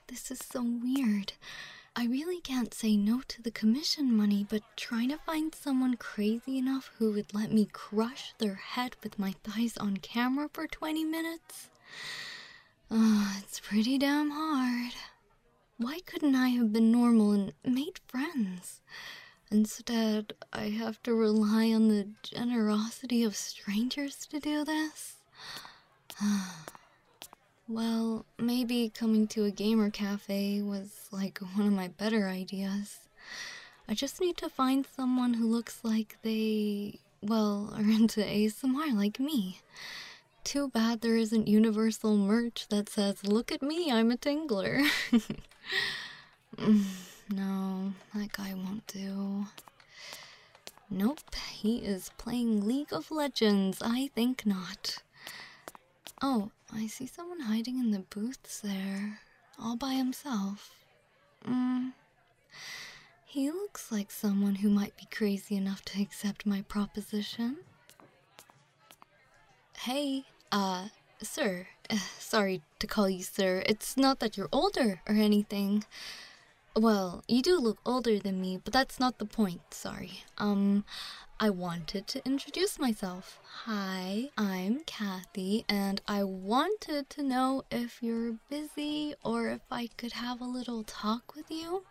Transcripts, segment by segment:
this is so weird. I really can't say no to the commission money, but trying to find someone crazy enough who would let me crush their head with my thighs on camera for 20 minutes? It's pretty damn hard. Why couldn't I have been normal and made friends? Instead, I have to rely on the generosity of strangers to do this? Well, maybe coming to a gamer cafe was like one of my better ideas. I just need to find someone who looks like they, well, are into ASMR like me. Too bad there isn't universal merch that says, "Look at me, I'm a tingler." No, that guy won't do. Nope, he is playing League of Legends. I think not. Oh, I see someone hiding in the booths there, all by himself. He looks like someone who might be crazy enough to accept my proposition. Hey, sir. Sorry to call you sir. It's not that you're older or anything. Well, you do look older than me, but that's not the point, sorry. I wanted to introduce myself. Hi, I'm Kathy, and I wanted to know if you're busy or if I could have a little talk with you.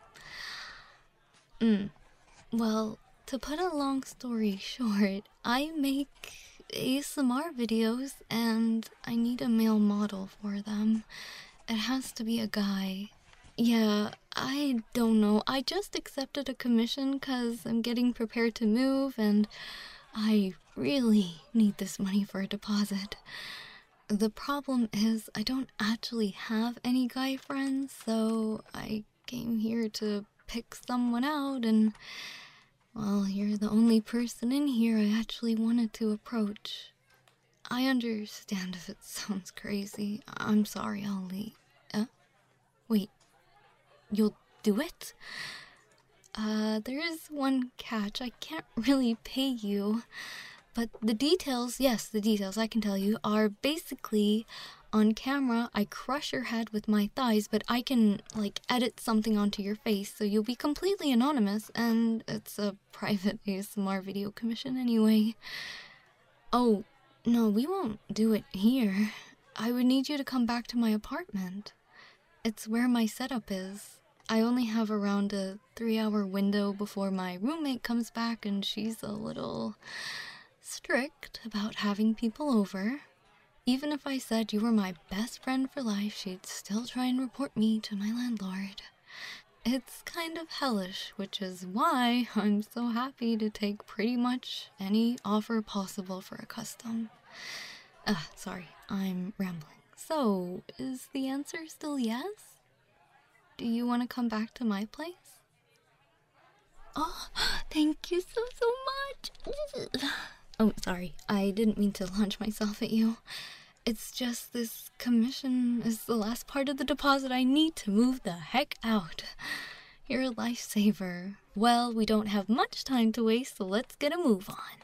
Well, to put a long story short, I make ASMR videos and I need a male model for them. It has to be a guy. Yeah, I don't know. I just accepted a commission because I'm getting prepared to move and I really need this money for a deposit. The problem is I don't actually have any guy friends, so I came here to pick someone out and, well, you're the only person in here I actually wanted to approach. I understand if it sounds crazy. I'm sorry, I'll leave. Wait. You'll do it? There is one catch. I can't really pay you. But the details, yes, the details, I can tell you, are basically on camera, I crush your head with my thighs, but I can, like, edit something onto your face, so you'll be completely anonymous, and it's a private ASMR video commission anyway. Oh, no, we won't do it here. I would need you to come back to my apartment. It's where my setup is. I only have around a 3-hour window before my roommate comes back, and she's a little strict about having people over. Even if I said you were my best friend for life, she'd still try and report me to my landlord. It's kind of hellish, which is why I'm so happy to take pretty much any offer possible for a custom. Sorry, I'm rambling. So, is the answer still yes? Do you want to come back to my place? Oh, thank you so much. Oh, sorry. I didn't mean to launch myself at you. It's just this commission is the last part of the deposit I need to move the heck out. You're a lifesaver. Well, we don't have much time to waste, so let's get a move on.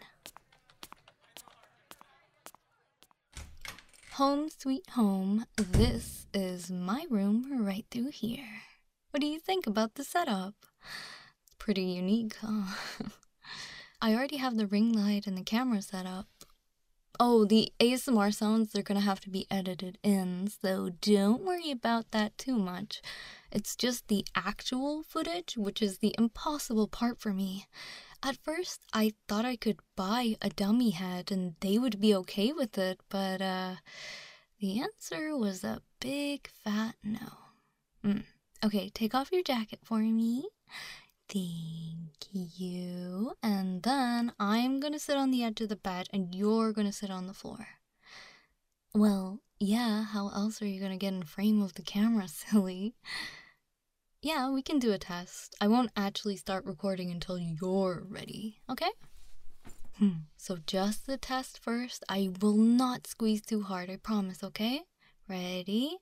Home sweet home. This is my room right through here. What do you think about the setup? It's pretty unique, huh? I already have the ring light and the camera set up. Oh, the ASMR sounds, they're gonna have to be edited in, so don't worry about that too much. It's just the actual footage, which is the impossible part for me. At first, I thought I could buy a dummy head and they would be okay with it, but, the answer was a big fat no. Okay, take off your jacket for me. Thank you. And then I'm gonna sit on the edge of the bed and you're gonna sit on the floor. Well, yeah, how else are you gonna get in frame of the camera, silly? Yeah, we can do a test. I won't actually start recording until you're ready, okay? So just the test first. I will not squeeze too hard, I promise, okay? Ready?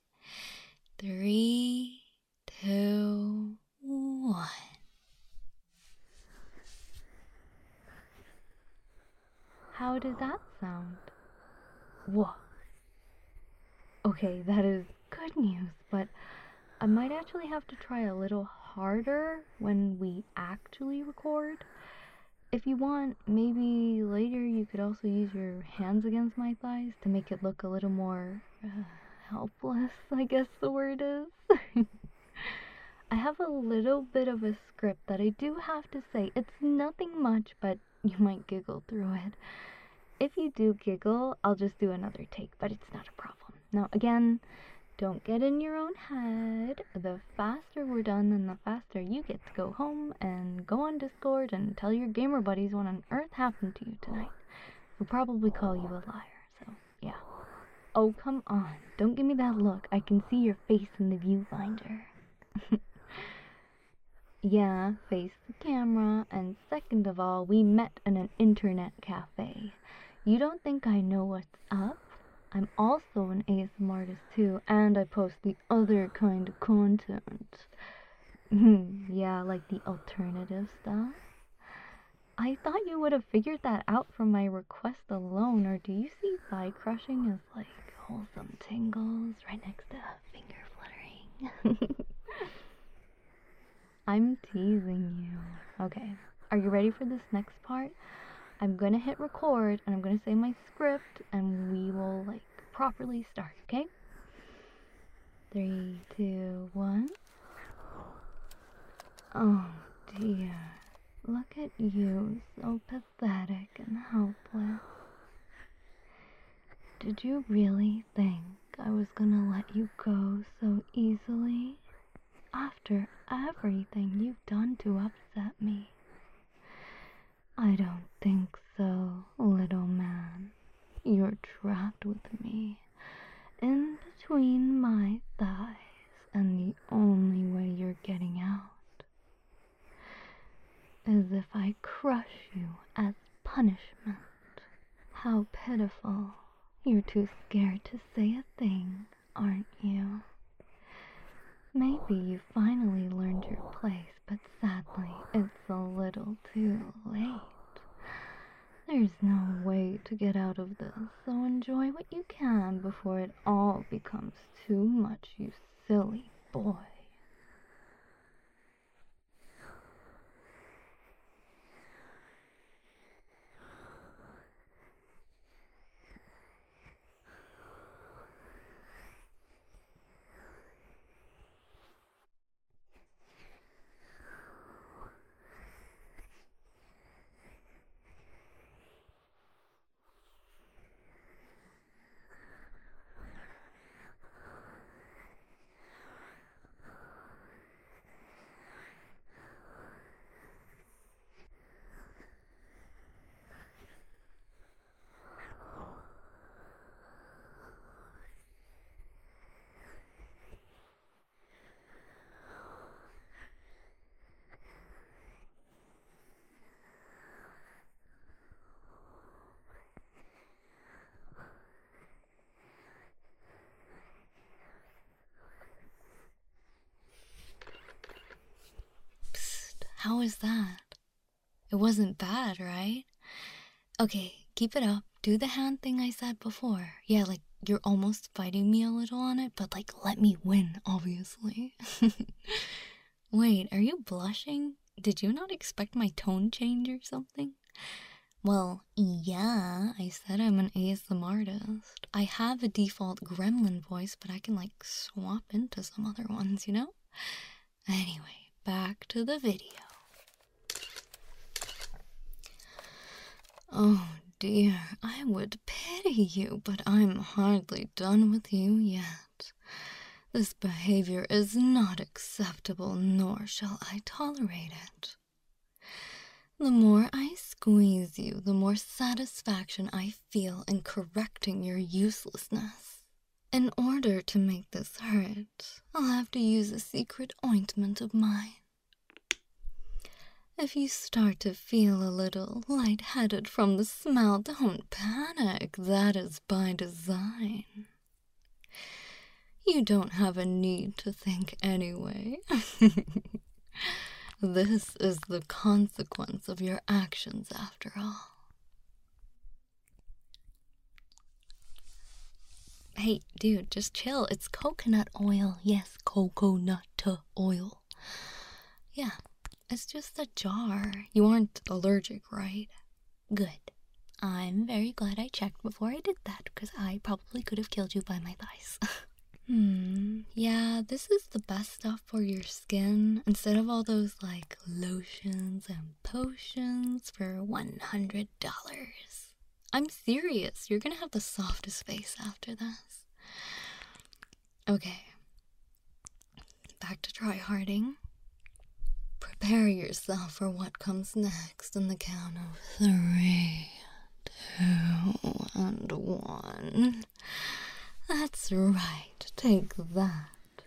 3, 2, 1. How did that sound? Whoa. Okay, that is good news, but I might actually have to try a little harder when we actually record. If you want, maybe later you could also use your hands against my thighs to make it look a little more helpless, I guess the word is. I have a little bit of a script that I do have to say. It's nothing much, but you might giggle through it. If you do giggle, I'll just do another take, but it's not a problem. Now, again, don't get in your own head. The faster we're done, then the faster you get to go home and go on Discord and tell your gamer buddies what on earth happened to you tonight. They'll probably call you a liar, so yeah. Oh, come on. Don't give me that look. I can see your face in the viewfinder. Yeah, face the camera, and second of all, we met in an internet cafe. You don't think I know what's up? I'm also an ASMR artist too, and I post the other kind of content. Yeah, like the alternative stuff. I thought you would have figured that out from my request alone, or do you see thigh crushing as like wholesome tingles right next to finger fluttering? I'm teasing you. Okay, are you ready for this next part? I'm gonna hit record and I'm gonna say my script and we will like properly start, okay? 3, 2, 1. Oh dear, look at you, so pathetic and helpless. Did you really think I was gonna let you go so easily? After everything you've done to upset me? I don't think so, little man. You're trapped with me, in between my thighs, and the only way you're getting out is if I crush you as punishment. How pitiful. You're too scared to say a thing, aren't you? Maybe you finally learned your place, but sadly, it's a little too late. There's no way to get out of this, so enjoy what you can before it all becomes too much, you silly boy. Psst, how was that? It wasn't bad, right? Okay, keep it up. Do the hand thing I said before. Yeah, like you're almost fighting me a little on it, but like let me win, obviously. Wait, are you blushing? Did you not expect my tone change or something? Well, yeah, I said I'm an ASMR artist. I have a default gremlin voice, but I can like swap into some other ones, you know? Anyway, back to the video. Oh dear, I would pity you, but I'm hardly done with you yet. This behavior is not acceptable, nor shall I tolerate it. The more I squeeze you, the more satisfaction I feel in correcting your uselessness. In order to make this hurt, I'll have to use a secret ointment of mine. If you start to feel a little lightheaded from the smell, don't panic. That is by design. You don't have a need to think anyway. This is the consequence of your actions after all. Hey, dude, just chill. It's coconut oil. Yes, coconut oil. Yeah, it's just a jar. You aren't allergic, right? Good. I'm very glad I checked before I did that, because I probably could have killed you by my thighs. Yeah, this is the best stuff for your skin, instead of all those, like, lotions and potions for $100. I'm serious, you're gonna have the softest face after this. Okay. Back to tryharding. Prepare yourself for what comes next in the count of 3, 2, and 1. That's right, take that.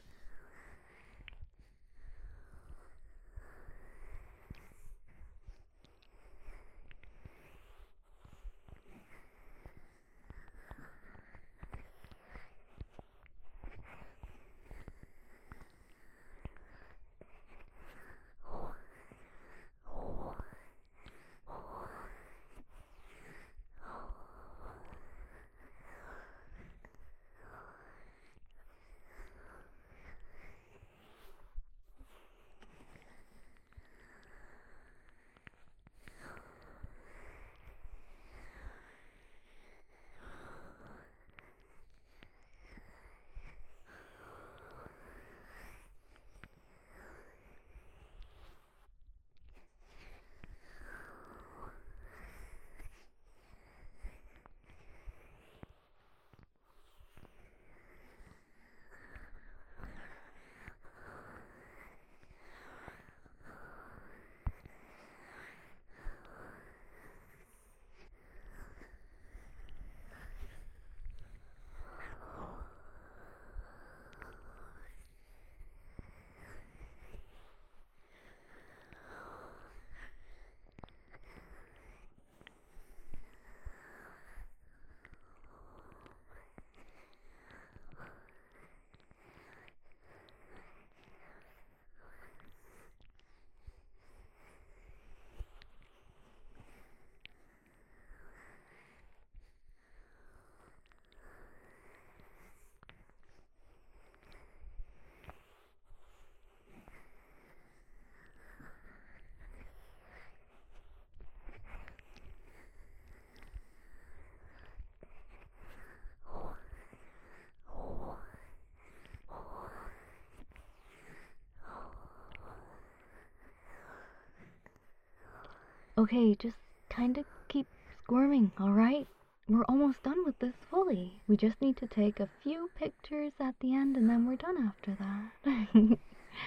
Okay, just kind of keep squirming, alright? We're almost done with this fully. We just need to take a few pictures at the end and then we're done after that.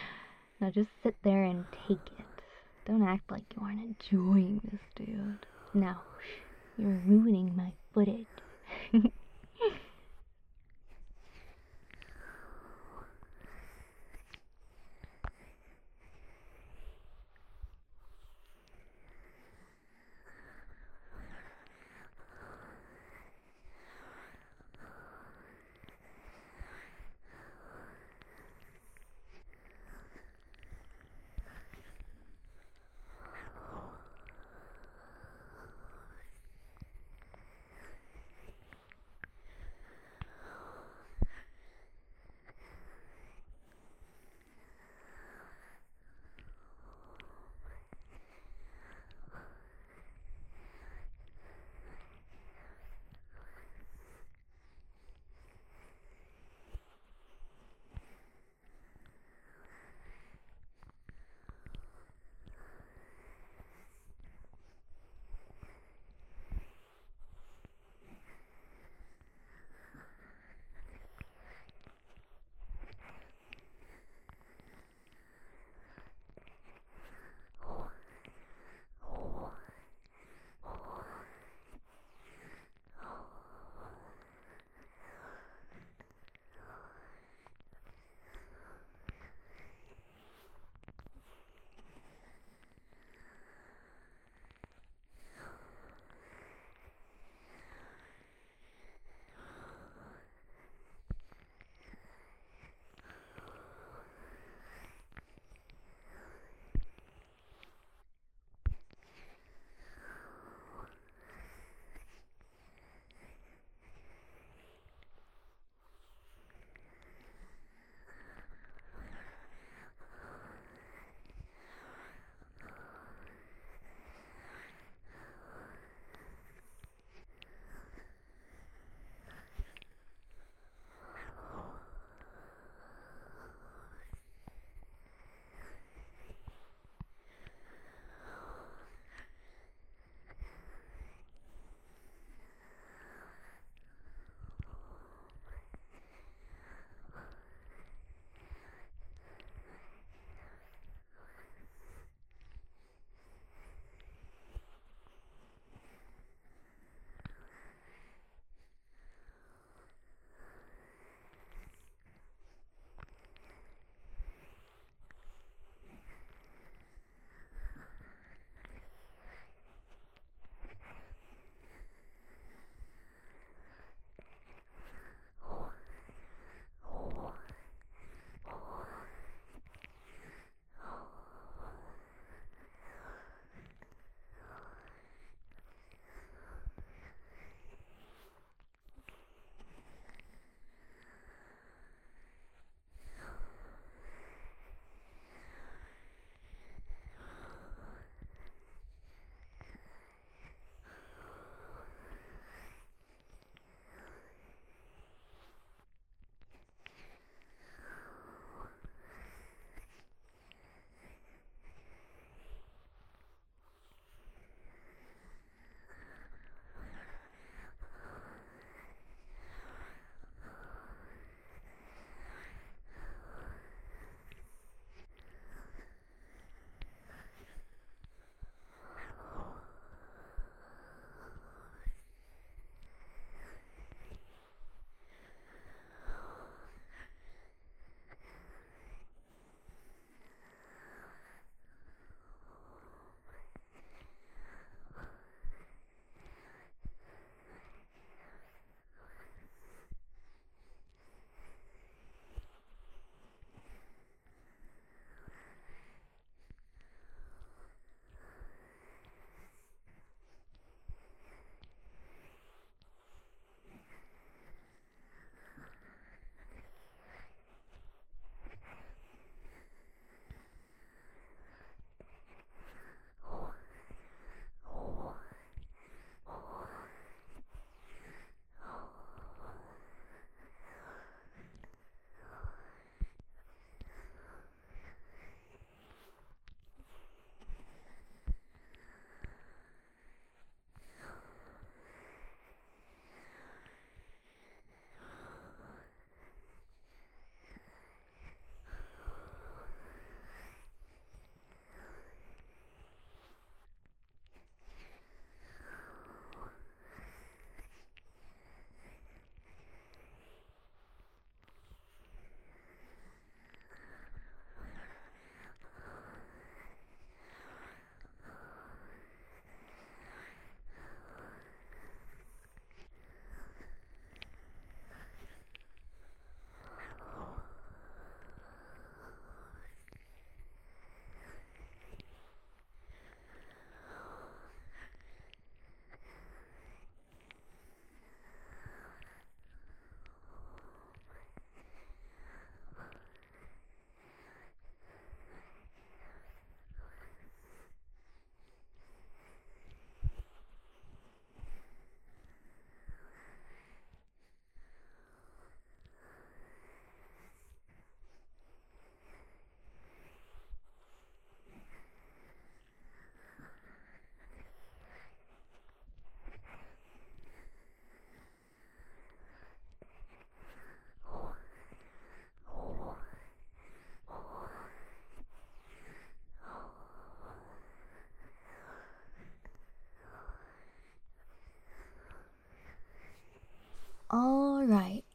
Now just sit there and take it. Don't act like you aren't enjoying this, dude. Now, you're ruining my footage.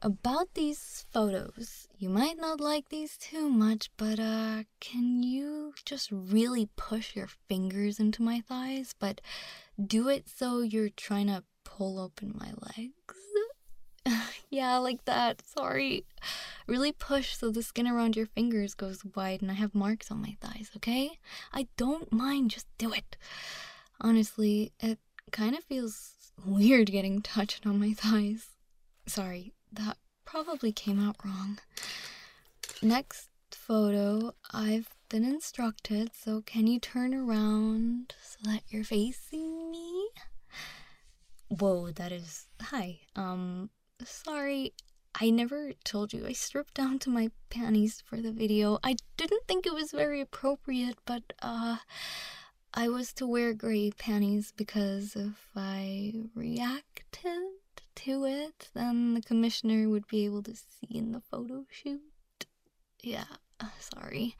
about these photos. You might not like these too much, but can you just really push your fingers into my thighs, but do it so you're trying to pull open my legs? Yeah, like that. Sorry. Really push so the skin around your fingers goes wide and I have marks on my thighs, okay? I don't mind, just do it. Honestly, it kind of feels weird getting touched on my thighs. Sorry, that probably came out wrong. Next photo, I've been instructed, so can you turn around so that you're facing me? Whoa, that is... Hi, sorry, I never told you I stripped down to my panties for the video. I didn't think it was very appropriate, but, I was to wear gray panties because if I reacted to it, then the commissioner would be able to see in the photo shoot. Yeah, sorry.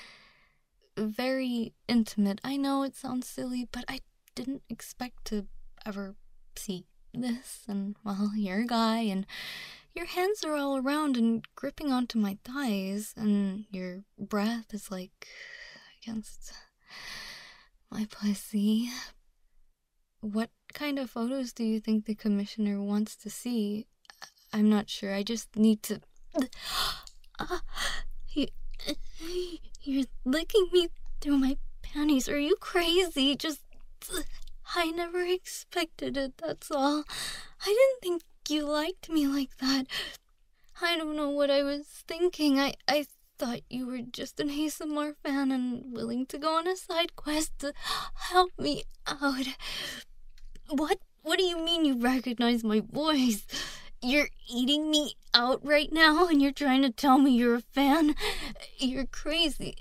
Very intimate. I know it sounds silly, but I didn't expect to ever see this. And, well, you're a guy, and your hands are all around and gripping onto my thighs, and your breath is, like, against my pussy. What kind of photos do you think the commissioner wants to see? I'm not sure. I just need to... You're licking me through my panties. Are you crazy? I never expected it, that's all. I didn't think you liked me like that. I don't know what I was thinking. I thought you were just an ASMR fan and willing to go on a side quest to help me out. What do you mean you recognize my voice? You're eating me out right now and you're trying to tell me you're a fan? You're crazy.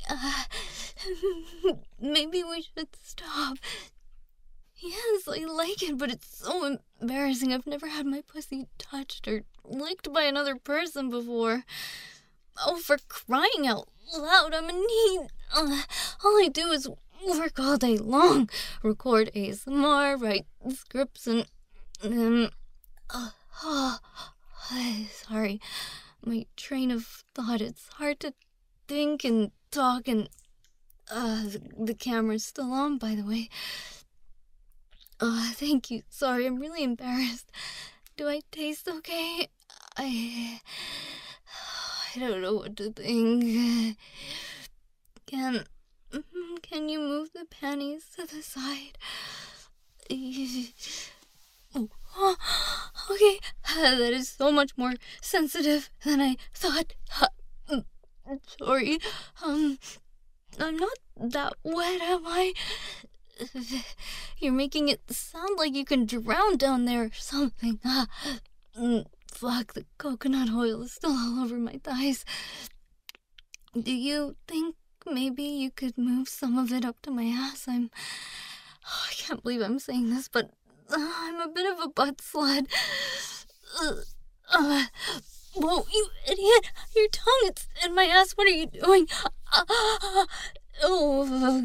Maybe we should stop. Yes, I like it, but it's so embarrassing. I've never had my pussy touched or licked by another person before. Oh, for crying out loud, I'm in need. All I do is work all day long. Record ASMR, write scripts, and sorry. My train of thought, it's hard to think and talk, and the camera's still on, by the way. Thank you. Sorry, I'm really embarrassed. Do I taste okay? I don't know what to think. Can you move the panties to the side? Oh, okay. That is so much more sensitive than I thought. Sorry. I'm not that wet, am I? You're making it sound like you can drown down there or something. Fuck, the coconut oil is still all over my thighs. Do you think maybe you could move some of it up to my ass? I can't believe I'm saying this, but I'm a bit of a butt slut. Whoa, you idiot! Your tongue, it's in my ass. What are you doing? Oh,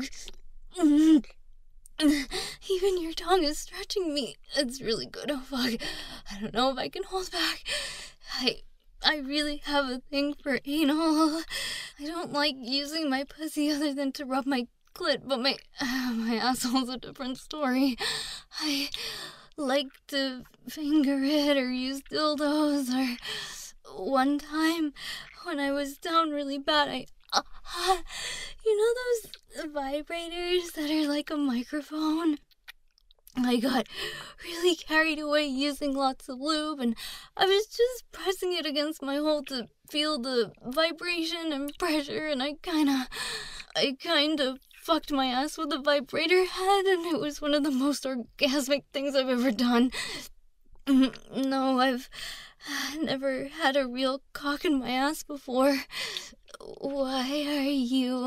even your tongue is stretching me. It's really good. Oh, fuck. I don't know if I can hold back. I really have a thing for anal. I don't like using my pussy other than to rub my clit, but my asshole's a different story. I like to finger it or use dildos, or one time when I was down really bad, you know those vibrators that are like a microphone? I got really carried away using lots of lube, and I was just pressing it against my hole to feel the vibration and pressure, and I kinda fucked my ass with a vibrator head, and it was one of the most orgasmic things I've ever done. No, I've never had a real cock in my ass before. Why are you,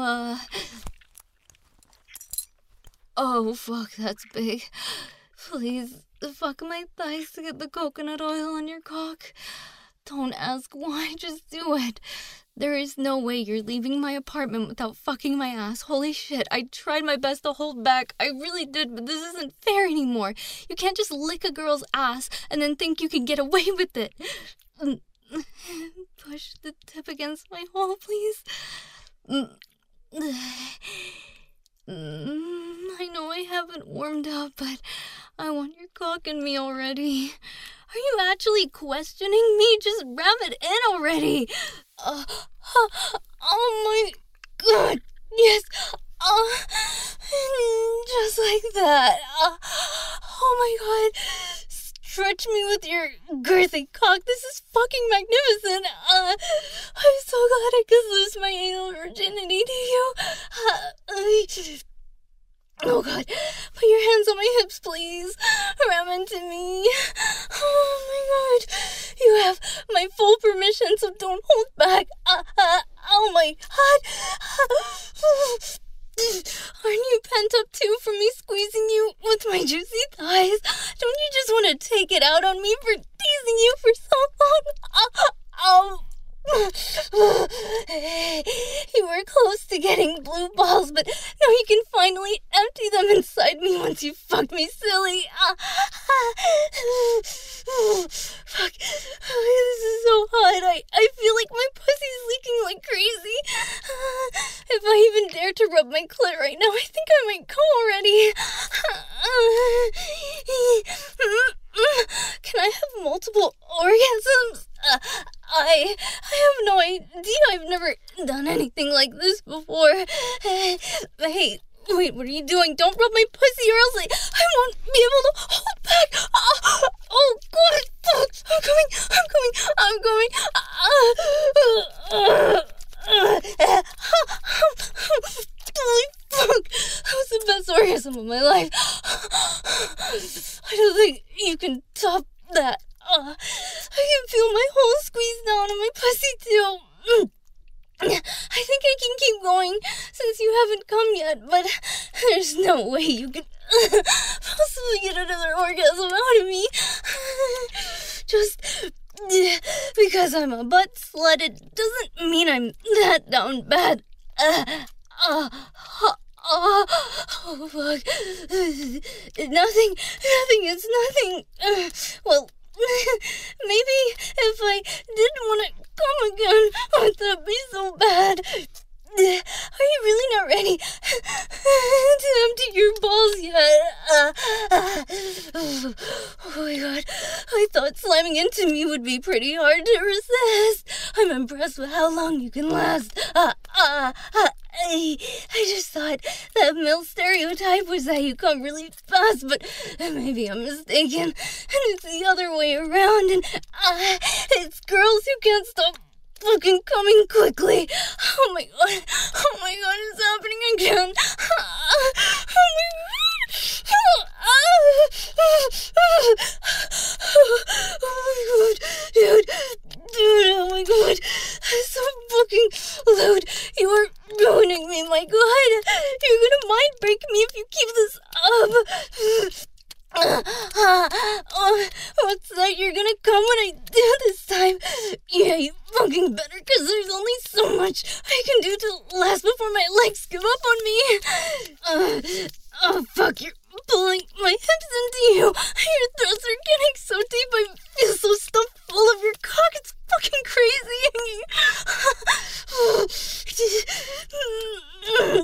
Oh, fuck, that's big. Please, fuck my thighs to get the coconut oil on your cock. Don't ask why, just do it. There is no way you're leaving my apartment without fucking my ass. Holy shit, I tried my best to hold back. I really did, but this isn't fair anymore. You can't just lick a girl's ass and then think you can get away with it. Push the tip against my hole, please. I know I haven't warmed up, but I want your cock in me already. Are you actually questioning me? Just ram it in already. Oh my god. Yes. Just like that. Oh my god. Stretch me with your girthy cock. This is fucking magnificent. I'm so glad I could lose my anal virginity to you. Oh god. Put your hands on my hips, please. Ram into me. Oh my god. You have my full permission, so don't hold back. Oh my god. Aren't you pent up too from me squeezing you with my juicy thighs? Don't you just want to take it out on me for teasing you for so long? You were close to getting blue balls, but now you can finally empty them inside me once you fucked me silly. Fuck. This is so hot. I feel like my pussy's leaking like crazy. If I even dare to rub my clit right now, I think I might come already. Can I have multiple orgasms? I have no idea. I've never done anything like this before. Hey, wait, what are you doing? Don't rub my pussy or else I won't be able to hold back. Oh, God, fuck. I'm coming. Holy fuck. That was the best orgasm of my life. I don't think you can top that. I can feel my hole squeeze down on my pussy too. I think I can keep going since you haven't come yet, but there's no way you can possibly get another orgasm out of me. Just because I'm a butt slut, it doesn't mean I'm that down bad. Oh, fuck. Nothing is nothing. Well, maybe if I didn't want to come again, would that be so bad? Are you really not ready to empty your balls yet? Oh my god, I thought slamming into me would be pretty hard to resist. I'm impressed with how long you can last. I just thought that male stereotype was that you come really fast, but maybe I'm mistaken, and it's the other way around, and it's girls who can't stop fucking coming quickly. Oh my god, it's happening again. Oh my god. Oh my god, dude, oh my god, that's so fucking loud. You are ruining me, my god. You're gonna mind break me if you keep this up. What's that? You're gonna come when I do this time? Yeah, you fucking better, cause there's only so much I can do to last before my legs give up on me. Oh fuck, you're pulling my hips into you. Your throats are getting so deep, I feel so stuffed full of your cock. It's fucking crazy.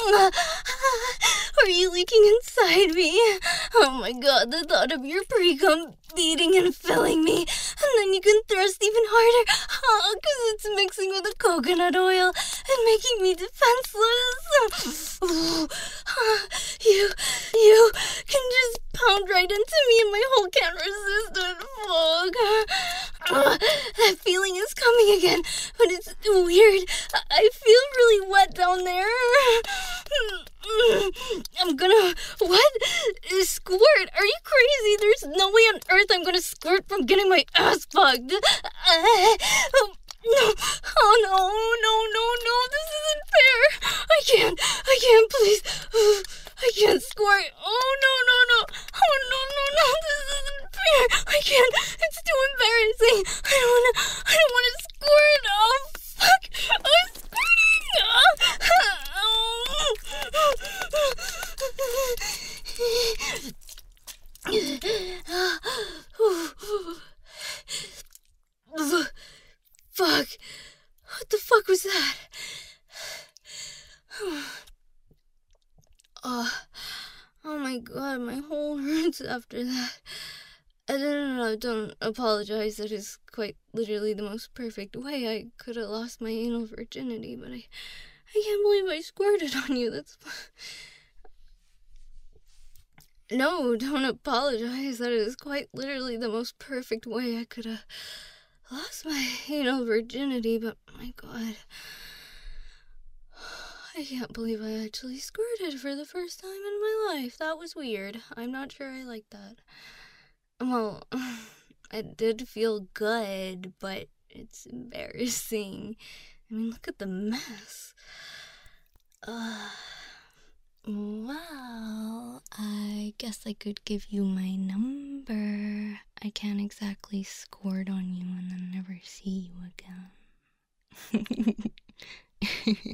Are you leaking inside me? Oh my god, the thought of your pre-cum beating and filling me, and then you can thrust even harder, cause it's mixing with the coconut oil and making me defenseless. You can just pound right into me and my hole can't resist it. Fuck. That feeling is coming again, but it's weird. I feel really wet down there. I'm gonna... What? Squirt? Are you crazy? There's no way on earth I'm gonna squirt from getting my ass fucked. No. Oh no. This isn't fair. I can't, please. I can't squirt. Oh no. Oh no. This isn't fair. I can't. It's too embarrassing. I don't wanna squirt. Oh fuck. I'm squirting. god, my whole hurts after that. Don't apologize. That is quite literally the most perfect way I could have lost my anal virginity, but I can't believe I squirted on you. That's... No, don't apologize. That is quite literally the most perfect way I could have lost my anal virginity, but my god. I can't believe I actually squirted for the first time in my life. That was weird. I'm not sure I like that. Well, it did feel good, but it's embarrassing. I mean, look at the mess. Well, I guess I could give you my number. I can't exactly squirt on you and then never see you again.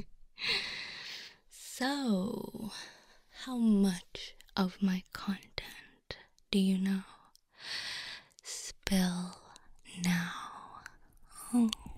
So, how much of my content do you know? Spill now.